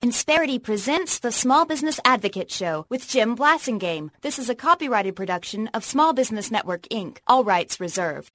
Insperity presents the Small Business Advocate Show with Jim Blasingame. This is a copyrighted production of Small Business Network, Inc., all rights reserved.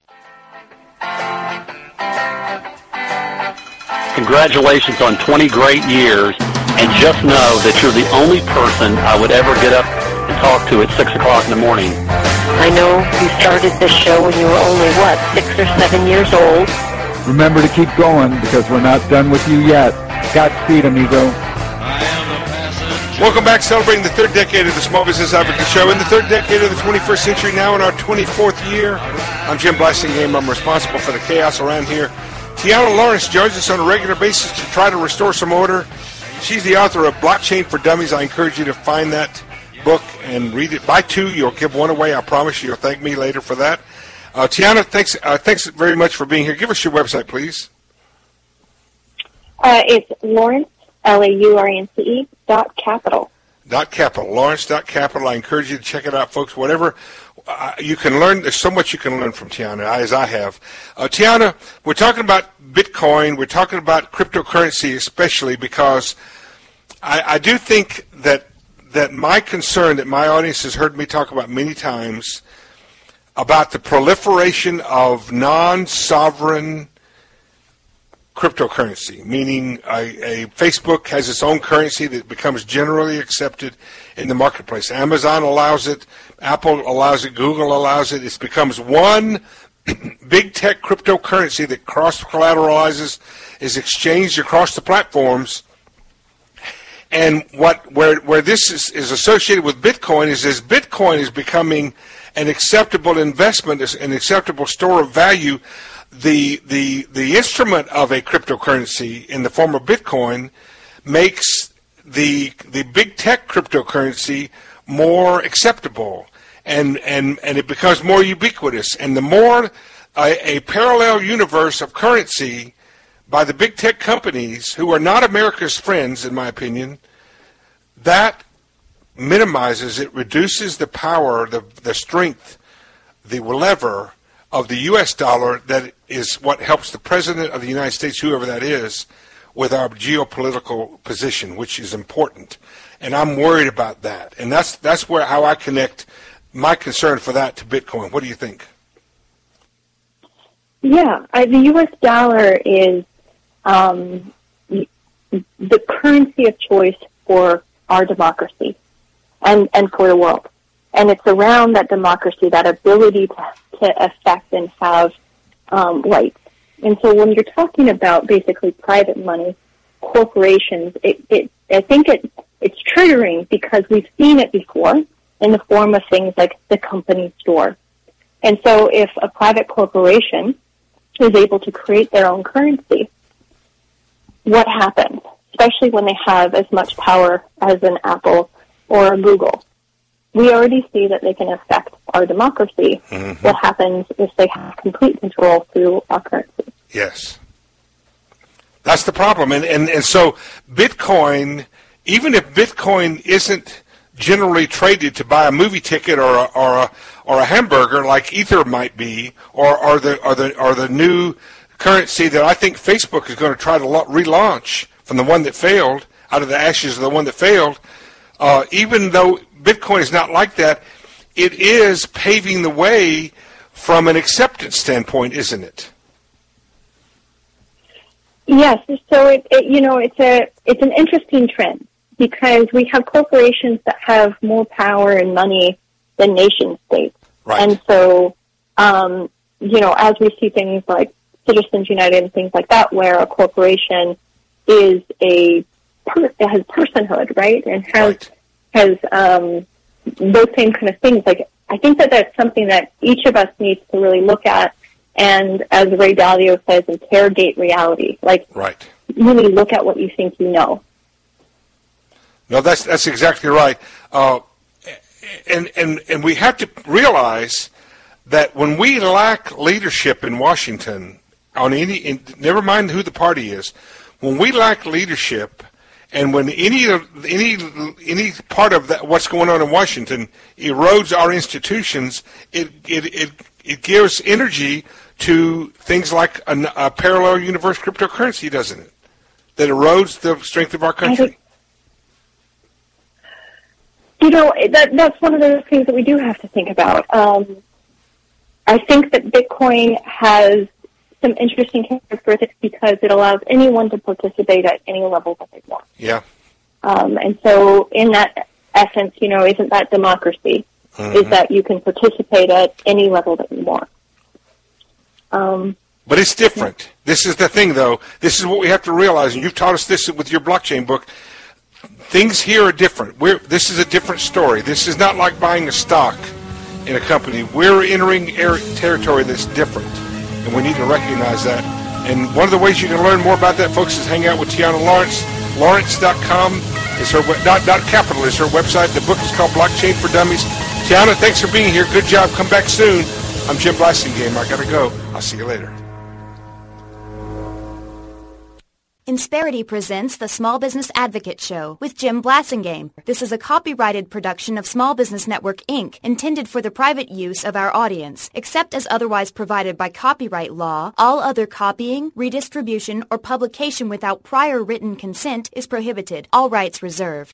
Congratulations on 20 great years, and just know that you're the only person I would ever get up and talk to at 6 o'clock in the morning. I know you started this show when you were only, 6 or 7 years old? Remember to keep going, because we're not done with you yet. Godspeed, amigo. Welcome back, celebrating the third decade of the Small Business Advocate Show in the third decade of the 21st century, now in our 24th year. I'm Jim Blasingame. I'm responsible for the chaos around here. Tiana Lawrence joins us on a regular basis to try to restore some order. She's the author of Blockchain for Dummies. I encourage you to find that book and read it. Buy two. You'll give one away. I promise you. You'll thank me later for that. Tiana, thanks very much for being here. Give us your website, please. It's Lawrence, Laurence, .capital. .capital, Lawrence.capital. I encourage you to check it out, folks. Whatever you can learn, there's so much you can learn from Tiana, as I have. Tiana, we're talking about Bitcoin. We're talking about cryptocurrency, especially because I do think that my concern that my audience has heard me talk about many times about the proliferation of non-sovereign cryptocurrency, meaning a Facebook has its own currency that becomes generally accepted in the marketplace. Amazon allows it, Apple allows it, Google allows it. It becomes one big tech cryptocurrency that cross-collateralizes, is exchanged across the platforms. And where this is associated with Bitcoin is as Bitcoin is becoming an acceptable investment, an acceptable store of value, the instrument of a cryptocurrency in the form of Bitcoin makes the big tech cryptocurrency more acceptable, and it becomes more ubiquitous. And the more a parallel universe of currency by the big tech companies, who are not America's friends, in my opinion, that minimizes, it reduces the power, the strength, the lever of the U.S. dollar that is what helps the President of the United States, whoever that is, with our geopolitical position, which is important. And I'm worried about that. And that's how I connect my concern for that to Bitcoin. What do you think? Yeah, the U.S. dollar is the currency of choice for our democracy and for the world. And it's around that democracy, that ability to affect and have rights. And so when you're talking about basically private money, corporations, I think it's triggering because we've seen it before in the form of things like the company store. And so if a private corporation is able to create their own currency, what happens? Especially when they have as much power as an Apple or a Google. We already see that they can affect our democracy. Mm-hmm. What happens if they have complete control through our currency? Yes. That's the problem. And so Bitcoin, even if Bitcoin isn't generally traded to buy a movie ticket or a hamburger like Ether might be, or the new currency that I think Facebook is going to try to relaunch from the one that failed, out of the ashes of the one that failed, even though Bitcoin is not like that, it is paving the way from an acceptance standpoint, isn't it? Yes. So it's an interesting trend because we have corporations that have more power and money than nation states, right. And so as we see things like Citizens United and things like that, where a corporation is has personhood, right, and has those same kind of things. Like, I think that's something that each of us needs to really look at, and as Ray Dalio says, interrogate reality. Like, right. Really look at what you think you know. No, that's exactly right. And we have to realize that when we lack leadership in Washington, never mind who the party is, when we lack leadership, and when any part of that, what's going on in Washington erodes our institutions, it gives energy to things like a parallel universe cryptocurrency, doesn't it? That erodes the strength of our country. That's one of those things that we do have to think about. I think that Bitcoin has some interesting characteristics because it allows anyone to participate at any level that they want. Yeah. And so in that essence, isn't that democracy? Mm-hmm. Is that you can participate at any level that you want. But it's different. This is the thing, though. This is what we have to realize, and you've taught us this with your blockchain book. Things here are different. This is a different story. This is not like buying a stock in a company. We're entering territory that's different, and we need to recognize that. And one of the ways you can learn more about that, folks, is hang out with Tiana Lawrence. Lawrence.com is her .capital is her website. The book is called Blockchain for Dummies. Tiana, thanks for being here. Good job. Come back soon. I'm Jim Blasingame. I got to go. I'll see you later. Insperity presents the Small Business Advocate Show with Jim Blasingame. This is a copyrighted production of Small Business Network, Inc., intended for the private use of our audience. Except as otherwise provided by copyright law, all other copying, redistribution, or publication without prior written consent is prohibited. All rights reserved.